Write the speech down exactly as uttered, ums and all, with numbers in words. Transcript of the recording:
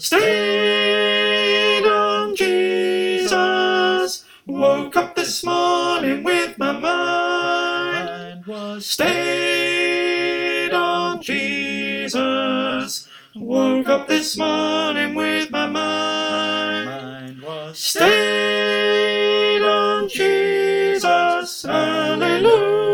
Stayed on Jesus. Woke up this morning with my mind was stayed on Jesus. Woke up this morning with my mind was stayed on Jesus. Hallelujah.